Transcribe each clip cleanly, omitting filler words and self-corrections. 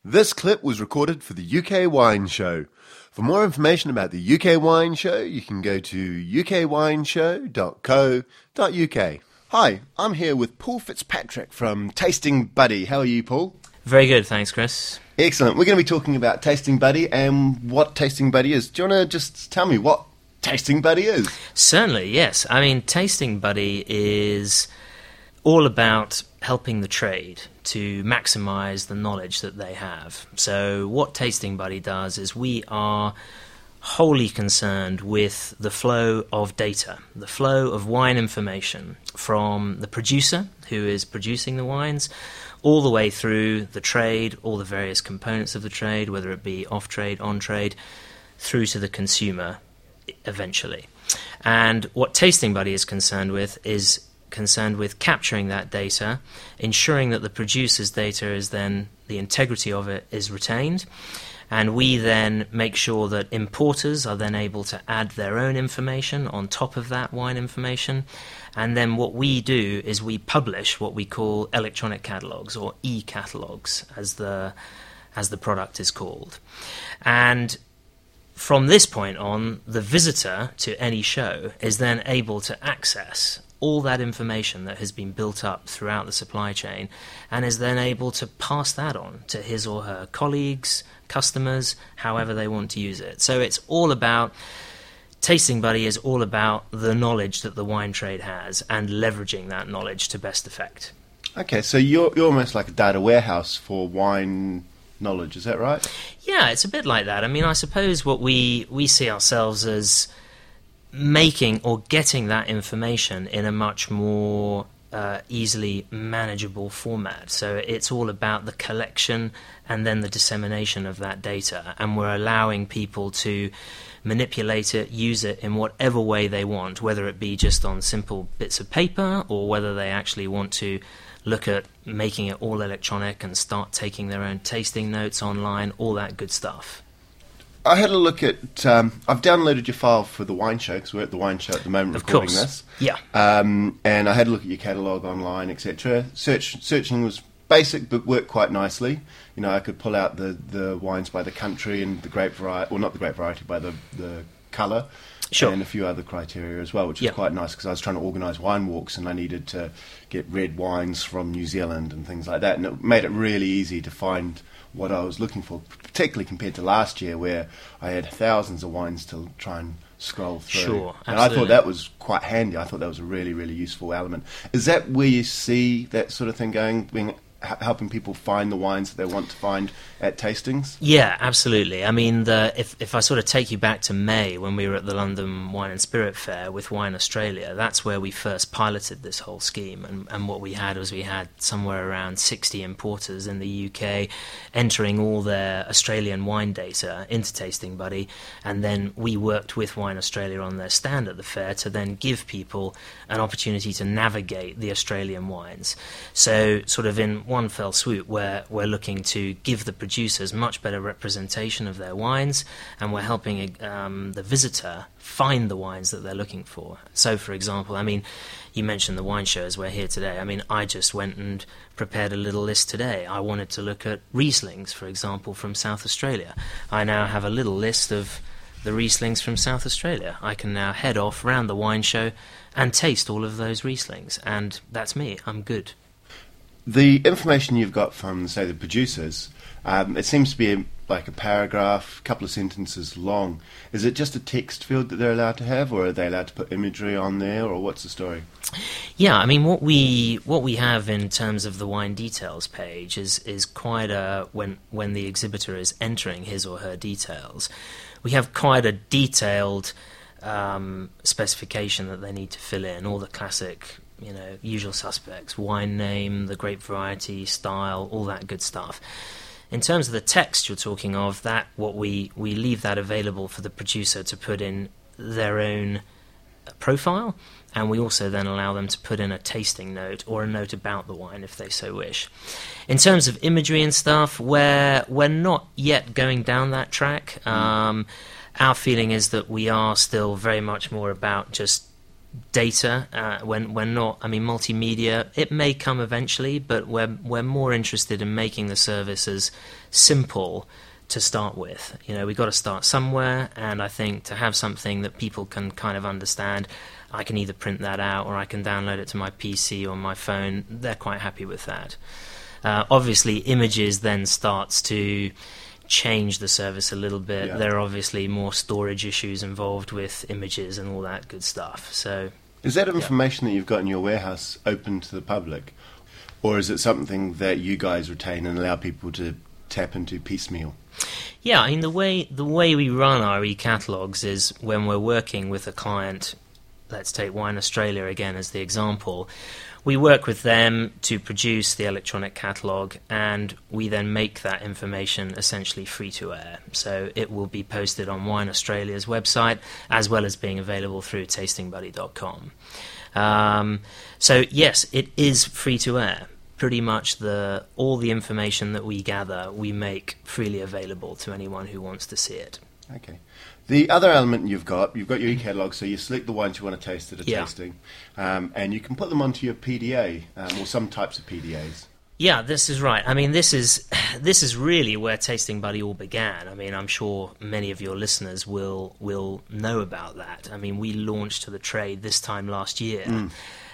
This clip was recorded for the UK Wine Show. For more information about the UK Wine Show, you can go to ukwineshow.co.uk. Hi, I'm here with Paul Fitzpatrick from Tasting Buddy. How are you, Paul? Very good, thanks, Chris. Excellent. We're going to be talking about Tasting Buddy and what Tasting Buddy is. Do you want to just tell me what Tasting Buddy is? Certainly, yes. I mean, Tasting Buddy is all about helping the trade to maximise the knowledge that they have. So what Tasting Buddy does is we are wholly concerned with the flow of data, the flow of wine information from the producer who is producing the wines all the way through the trade, all the various components of the trade, whether it be off-trade, on-trade, through to the consumer eventually. And what Tasting Buddy is concerned with capturing that data, ensuring that the producer's data is then, the integrity of it is retained, and we then make sure that importers are then able to add their own information on top of that wine information. And then what we do is we publish what we call electronic catalogues, or e-catalogues as the product is called. And from this point on, the visitor to any show is then able to access all that information that has been built up throughout the supply chain and is then able to pass that on to his or her colleagues, customers, however they want to use it. So it's all about, Tasting Buddy is all about the knowledge that the wine trade has and leveraging that knowledge to best effect. Okay, so you're almost like a data warehouse for wine knowledge, is that right? Yeah, it's a bit like that. I mean, I suppose what we see ourselves as making or getting that information in a much more easily manageable format. So it's all about the collection and then the dissemination of that data, and we're allowing people to manipulate it, use it in whatever way they want, whether it be just on simple bits of paper or whether they actually want to look at making it all electronic and start taking their own tasting notes online, all that good stuff. I had a look at, I've downloaded your file for the wine show, because we're at the wine show at the moment recording this. Yeah. And I had a look at your catalogue online, etc. Searching was basic, but worked quite nicely. You know, I could pull out the wines by the country and the grape variety, or not the grape variety, by the colour. Sure. And a few other criteria as well, which is quite nice, because I was trying to organise wine walks and I needed to get red wines from New Zealand and things like that, and it made it really easy to find what I was looking for, particularly compared to last year where I had thousands of wines to try and scroll through. Sure, and I thought that was quite handy. I thought that was a really, really useful element. Is that where you see that sort of thing going, helping people find the wines that they want to find at tastings? Yeah, absolutely. I mean, if I sort of take you back to May when we were at the London Wine and Spirit Fair with Wine Australia, that's where we first piloted this whole scheme. And what we had was we had somewhere around 60 importers in the UK entering all their Australian wine data into Tasting Buddy, and then we worked with Wine Australia on their stand at the fair to then give people an opportunity to navigate the Australian wines. So sort of in one fell swoop, we're looking to give the producers much better representation of their wines, and we're helping the visitor find the wines that they're looking for. So, for example, I mean, you mentioned the wine shows, we're here today. I mean, I just went and prepared a little list today. I wanted to look at Rieslings, for example, from South Australia. I now have a little list of the Rieslings from South Australia. I can now head off round the wine show and taste all of those Rieslings, and that's me. I'm good. The information you've got from, say, the producers, it seems to be like a paragraph, a couple of sentences long. Is it just a text field that they're allowed to have, or are they allowed to put imagery on there, or what's the story? Yeah, I mean, what we have in terms of the wine details page is quite a, when the exhibitor is entering his or her details, we have quite a detailed specification that they need to fill in, all the classic, usual suspects, wine name, the grape variety, style, all that good stuff. In terms of the text you're talking of, that what we leave that available for the producer to put in their own profile, and we also then allow them to put in a tasting note or a note about the wine if they so wish. In terms of imagery and stuff, we're not yet going down that track. Our feeling is that we are still very much more about just data. We're not. I mean, multimedia. It may come eventually, but we're more interested in making the service as simple to start with. We've got to start somewhere, and I think to have something that people can kind of understand, I can either print that out or I can download it to my PC or my phone. They're quite happy with that. Obviously, images then starts to change the service a little bit. Yeah. There are obviously more storage issues involved with images and all that good stuff. So, is that information that you've got in your warehouse open to the public, or is it something that you guys retain and allow people to tap into piecemeal? Yeah, I mean, the way we run our e-catalogues is when we're working with a client. Let's take Wine Australia again as the example. We work with them to produce the electronic catalogue, and we then make that information essentially free to air. So it will be posted on Wine Australia's website, as well as being available through tastingbuddy.com. So yes, it is free to air. Pretty much all the information that we gather, we make freely available to anyone who wants to see it. Okay. The other element you've got your e-catalogue, so you select the wines you want to taste at a tasting, and you can put them onto your PDA, or some types of PDAs. Yeah, this is right. I mean, this is really where Tasting Buddy all began. I mean, I'm sure many of your listeners will know about that. I mean, we launched to the trade this time last year.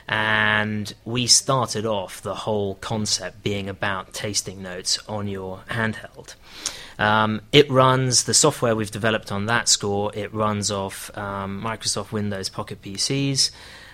And we started off the whole concept being about tasting notes on your handheld. It runs, the software we've developed on that score, it runs off Microsoft Windows Pocket PCs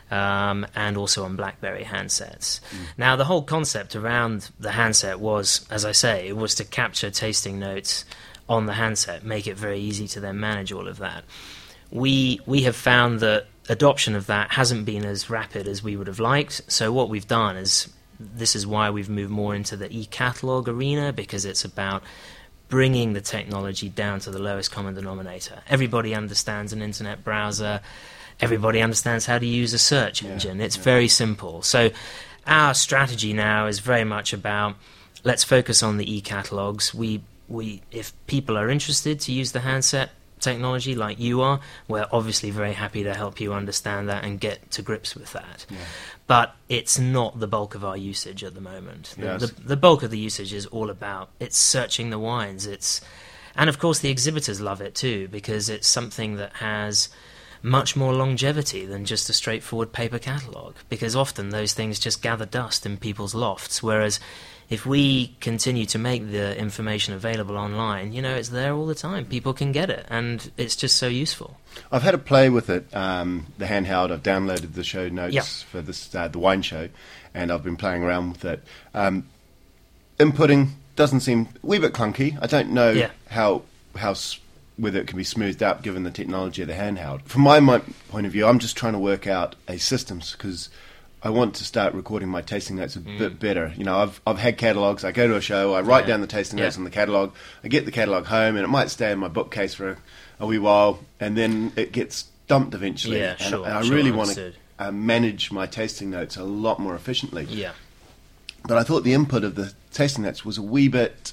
and also on BlackBerry handsets. Now, the whole concept around the handset was, as I say, it was to capture tasting notes on the handset, make it very easy to then manage all of that. We have found that adoption of that hasn't been as rapid as we would have liked, so what we've done is, this is why we've moved more into the e-catalogue arena, because it's about bringing the technology down to the lowest common denominator. Everybody understands an internet browser, everybody understands how to use a search engine. It's very simple. So our strategy now is very much about, let's focus on the e-catalogues. If people are interested to use the handset technology like you are, we're obviously very happy to help you understand that and get to grips with that. But it's not the bulk of our usage at the moment. The bulk of the usage is all about, it's searching the wines. And of course the exhibitors love it too, because it's something that has much more longevity than just a straightforward paper catalogue, because often those things just gather dust in people's lofts, whereas if we continue to make the information available online, it's there all the time. People can get it, and it's just so useful. I've had a play with it, the handheld. I've downloaded the show notes for this the wine show, and I've been playing around with it. Inputting doesn't seem a wee bit clunky. I don't know how whether it can be smoothed out given the technology of the handheld. From my point of view, I'm just trying to work out a system, because I want to start recording my tasting notes a bit better. I've had catalogues. I go to a show, I write down the tasting notes on the catalogue, I get the catalogue home, and it might stay in my bookcase for a wee while, and then it gets dumped eventually. And I really want to manage my tasting notes a lot more efficiently. But I thought the input of the tasting notes was a wee bit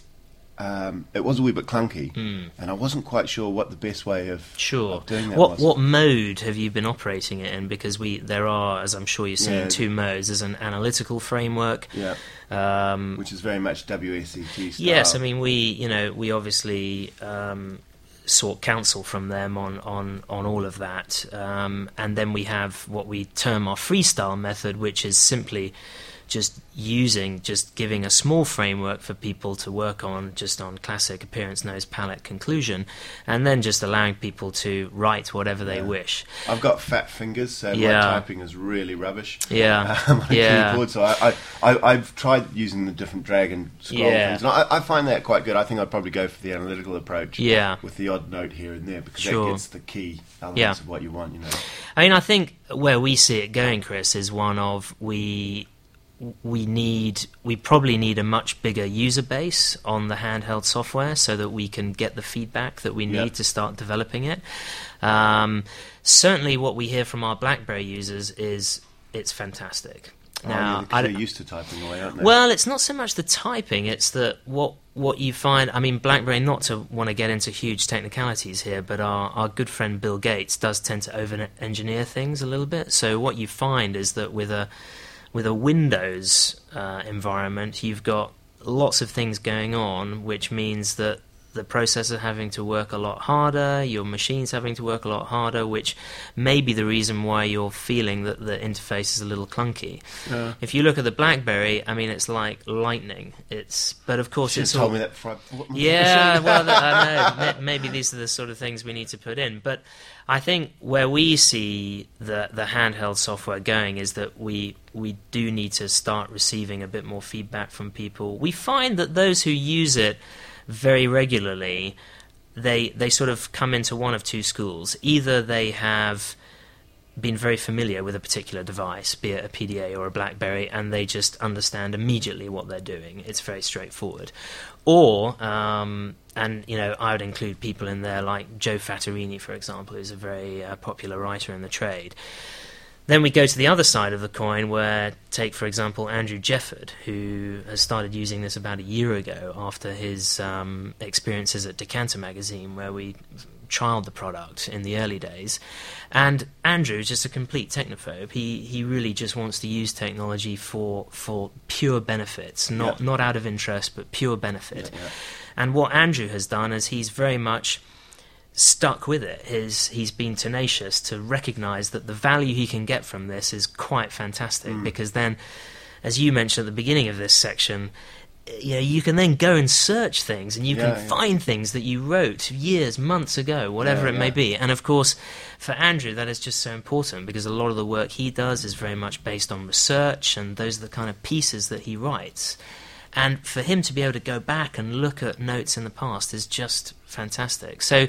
clunky, and I wasn't quite sure what the best way of doing that was. What mode have you been operating it in? Because there are, as I'm sure you've seen, two modes. There's an analytical framework, which is very much WSET style. Yes, I mean we obviously sought counsel from them on all of that, and then we have what we term our freestyle method, which is simply just giving a small framework for people to work on, just on classic appearance, nose, palate, conclusion, and then just allowing people to write whatever they wish. I've got fat fingers, so my typing is really rubbish on a keyboard, so I've tried using the different drag and scroll things, and I find that quite good. I think I'd probably go for the analytical approach with the odd note here and there, because that gets the key elements of what you want. I mean, I think where we see it going, Chris, is one of we probably need a much bigger user base on the handheld software so that we can get the feedback that we need to start developing it. Certainly what we hear from our BlackBerry users is it's fantastic. Now, they're used to typing away, aren't they? Well, it's not so much the typing, it's that what you find. I mean, BlackBerry, not to want to get into huge technicalities here, but our good friend Bill Gates does tend to over-engineer things a little bit. So what you find is that with a Windows environment, you've got lots of things going on, which means that the processor having to work a lot harder, your machine's having to work a lot harder, which may be the reason why you're feeling that the interface is a little clunky. Yeah. If you look at the BlackBerry, I mean, it's like lightning. But of course, it's all... told me that before I bought my Yeah, machine. well, I know. Maybe these are the sort of things we need to put in. But I think where we see the handheld software going is that we do need to start receiving a bit more feedback from people. We find that those who use it very regularly, they sort of come into one of two schools. Either they have been very familiar with a particular device, be it a PDA or a BlackBerry, and they just understand immediately what they're doing. It's very straightforward. Or, and I would include people in there like Joe Fattorini, for example, who's a very popular writer in the trade. Then we go to the other side of the coin where, take for example Andrew Jefford, who has started using this about a year ago after his experiences at Decanter magazine, where we trialed the product in the early days. And Andrew is just a complete technophobe. He really just wants to use technology for pure benefits, not out of interest, but pure benefit. Yeah. And what Andrew has done is he's very much stuck with it. He's been tenacious to recognise that the value he can get from this is quite fantastic, because then, as you mentioned at the beginning of this section, you can then go and search things, and you can find things that you wrote years, months ago, whatever it may be. And of course, for Andrew, that is just so important, because a lot of the work he does is very much based on research, and those are the kind of pieces that he writes. And for him to be able to go back and look at notes in the past is just fantastic. So,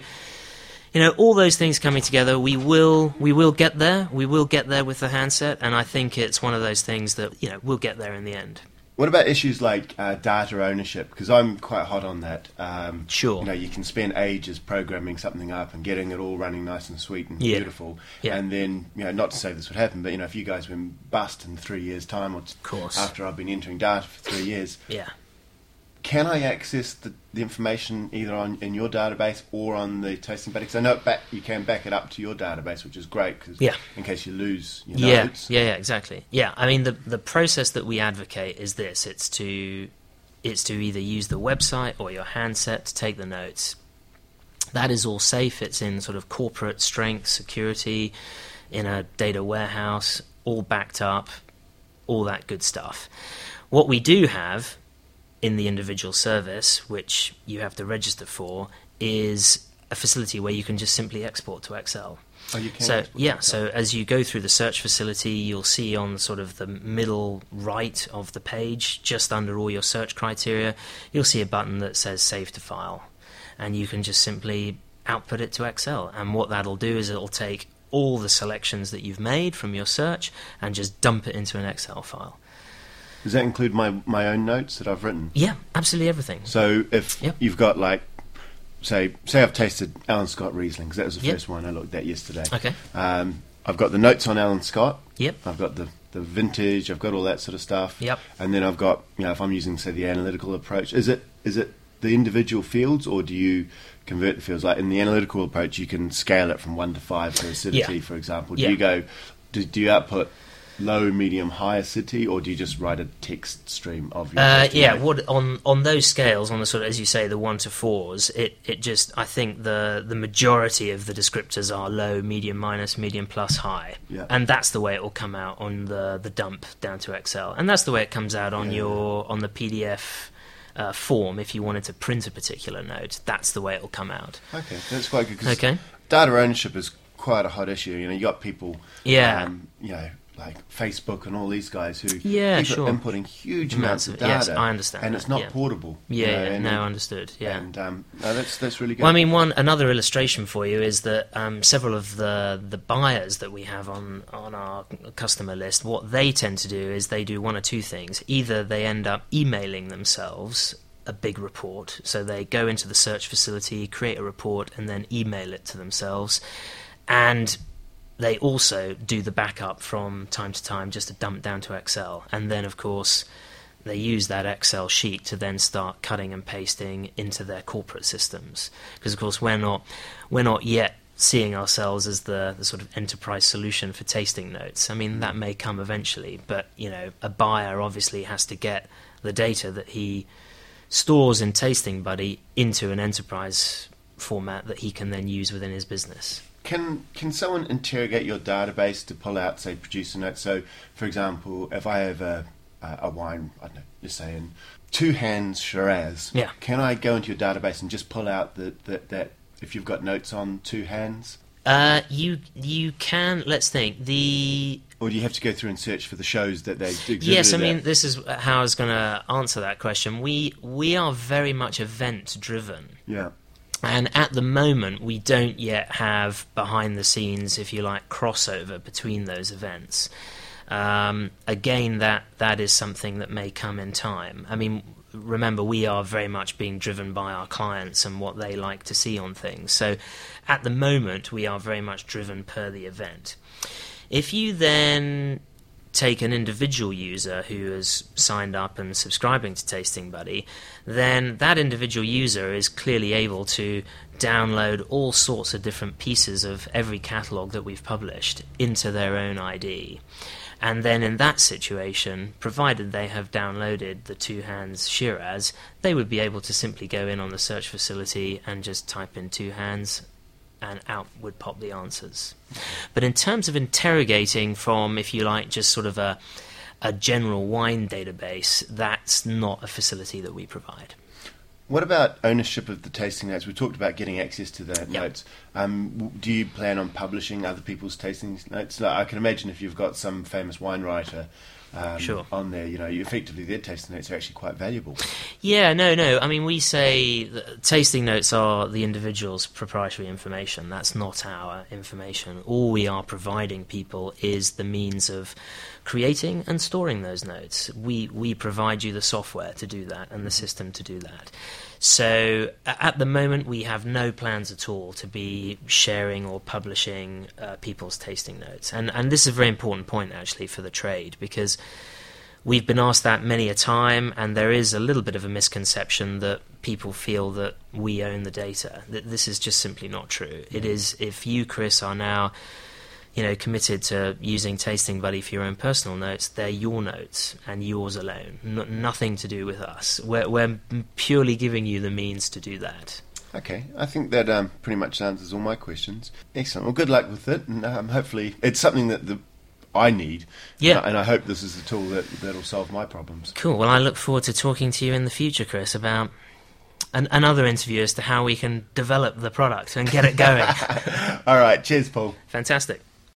all those things coming together, we will get there. We will get there with the handset, and I think it's one of those things that, we'll get there in the end. What about issues like data ownership? Because I'm quite hot on that. Sure. You can spend ages programming something up and getting it all running nice and sweet and beautiful. Yeah. And then, not to say this would happen, but, if you guys went bust in 3 years' time, or after I've been entering data for 3 years, can I access the information either in your database or on the Tasting Buddy? Because I know you can back it up to your database, which is great, because in case you lose your notes. Yeah, exactly. Yeah, I mean, the process that we advocate is this. It's to either use the website or your handset to take the notes. That is all safe. It's in sort of corporate strength security, in a data warehouse, all backed up, all that good stuff. What we do have in the individual service, which you have to register for, is a facility where you can just simply export to Excel. Oh, you can. So as you go through the search facility, you'll see on sort of the middle right of the page, just under all your search criteria, you'll see a button that says Save to File, and you can just simply output it to Excel. And what that'll do is it'll take all the selections that you've made from your search and just dump it into an Excel file. Does that include my own notes that I've written? Yeah, absolutely everything. So if you've got, like, say I've tasted Alan Scott Riesling, because that was the first one I looked at yesterday. Okay. I've got the notes on Alan Scott. Yep. I've got the vintage. I've got all that sort of stuff. Yep. And then I've got, if I'm using, say, the analytical approach, is it the individual fields, or do you convert the fields? Like in the analytical approach, you can scale it from 1 to 5 for acidity, for example. Do you go? Do you output low, medium, high acidity, or do you just write a text stream of your what on those scales, on the sort of, as you say, the 1 to 4s, it just, I think the majority of the descriptors are low, medium minus, medium plus, high, and that's the way it will come out on the dump down to Excel, and that's the way it comes out on on the PDF form. If you wanted to print a particular note, that's the way it will come out. Okay, that's quite good. Cause data ownership is quite a hot issue. You got people, like Facebook and all these guys who are inputting huge amounts of data. Yes, I understand. And it's not portable. Understood. Yeah, and that's really good. Well, I mean, another illustration for you is that several of the buyers that we have on our customer list, what they tend to do is they do one or two things. Either they end up emailing themselves a big report, so they go into the search facility, create a report, and then email it to themselves, and they also do the backup from time to time just to dump down to Excel. And then, of course, they use that Excel sheet to then start cutting and pasting into their corporate systems. Because, of course, we're not yet seeing ourselves as the sort of enterprise solution for tasting notes. I mean, that may come eventually, but, a buyer obviously has to get the data that he stores in Tasting Buddy into an enterprise format that he can then use within his business. Can someone interrogate your database to pull out, say, producer notes? So, for example, if I have a wine, I don't know, let's say in Two Hands Shiraz, can I go into your database and just pull out that if you've got notes on Two Hands? You can, let's think, Or do you have to go through and search for the shows that they exhibited? Yes, I mean, this is how I was going to answer that question. We are very much event-driven. Yeah. And at the moment, we don't yet have behind-the-scenes, if you like, crossover between those events. Again, that is something that may come in time. I mean, remember, we are very much being driven by our clients and what they like to see on things. So at the moment, we are very much driven per the event. If you then take an individual user who has signed up and subscribing to Tasting Buddy, then that individual user is clearly able to download all sorts of different pieces of every catalogue that we've published into their own ID. And then in that situation, provided they have downloaded the Two Hands Shiraz, they would be able to simply go in on the search facility and just type in Two Hands, and out would pop the answers. But in terms of interrogating from, if you like, just sort of a general wine database, that's not a facility that we provide. What about ownership of the tasting notes? We talked about getting access to the notes. Do you plan on publishing other people's tasting notes? Like, I can imagine if you've got some famous wine writer on there, effectively their tasting notes are actually quite valuable. Yeah, no. I mean, we say that tasting notes are the individual's proprietary information. That's not our information. All we are providing people is the means of creating and storing those notes. We provide you the software to do that and the system to do that. So at the moment, we have no plans at all to be sharing or publishing people's tasting notes. And this is a very important point, actually, for the trade, because we've been asked that many a time, and there is a little bit of a misconception that people feel that we own the data. This is just simply not true. It is, if you, Chris, are now committed to using Tasting Buddy for your own personal notes, they're your notes and yours alone. Nothing to do with us. We're purely giving you the means to do that. Okay, I think that pretty much answers all my questions. Excellent. Well, good luck with it, and hopefully it's something that I need. Yeah. And I hope this is the tool that'll solve my problems. Cool. Well, I look forward to talking to you in the future, Chris, about another interview as to how we can develop the product and get it going. All right. Cheers, Paul. Fantastic.